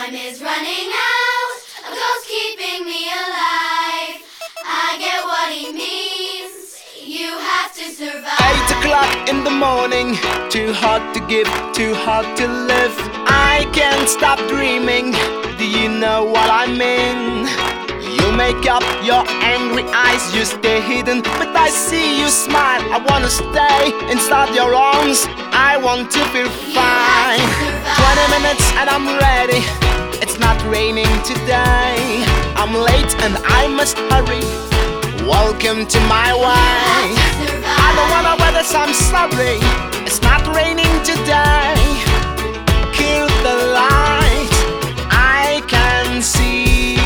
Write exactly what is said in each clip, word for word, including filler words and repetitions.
Time is running out, a ghost keeping me alive. I get what he means, you have to survive. Eight o'clock in the morning, too hard to give, too hard to live. I can't stop dreaming, do you know what I mean? You make up your angry eyes, you stay hidden, but I see you smile. I wanna stay inside your arms, I want to feel fine. Twenty minutes and I'm ready, it's not raining today. I'm late and I must hurry, welcome to my way. I don't wanna wear this, I'm sorry, it's not raining today. Kill the light, I can see.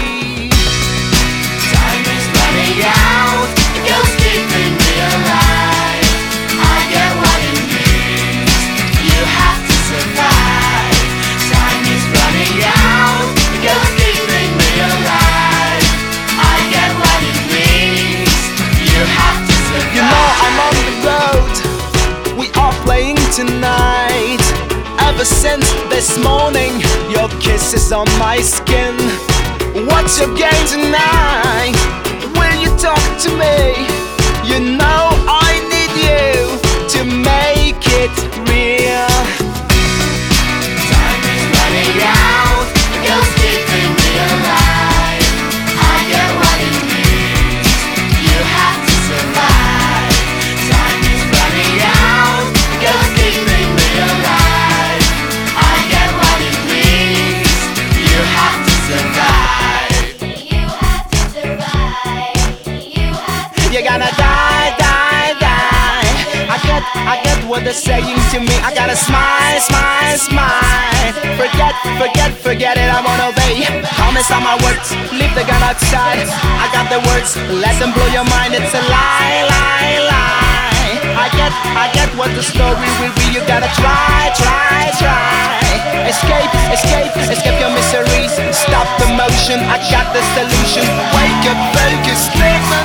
Out, the ghost keeping me alive. I get what it means, you have to survive. Time is running out, the ghost keeping me alive. I get what it means, you have to survive. You know I'm on the road, we are playing tonight. Ever since this morning, your kiss is on my skin. What's your game tonight? Will you talk to me? You know I need you to make it real. Time is running out, the ghost keeping me alive. I get what it means, you have to survive. Time is running out, the ghost keeping me alive. I get what it means, you have to survive. You have to survive. You're gonna die, die, die. I get, I get what they're saying to me. I gotta smile, smile, smile. Forget, forget, forget it, I won't obey. Promise on my words, leave the gun outside. I got the words, let them blow your mind. It's a lie, lie, lie. I get, I get what the story will be. You gotta try, try, try. Escape, escape, escape your miseries. Stop the motion, I got the solution. Wake up, focus, live.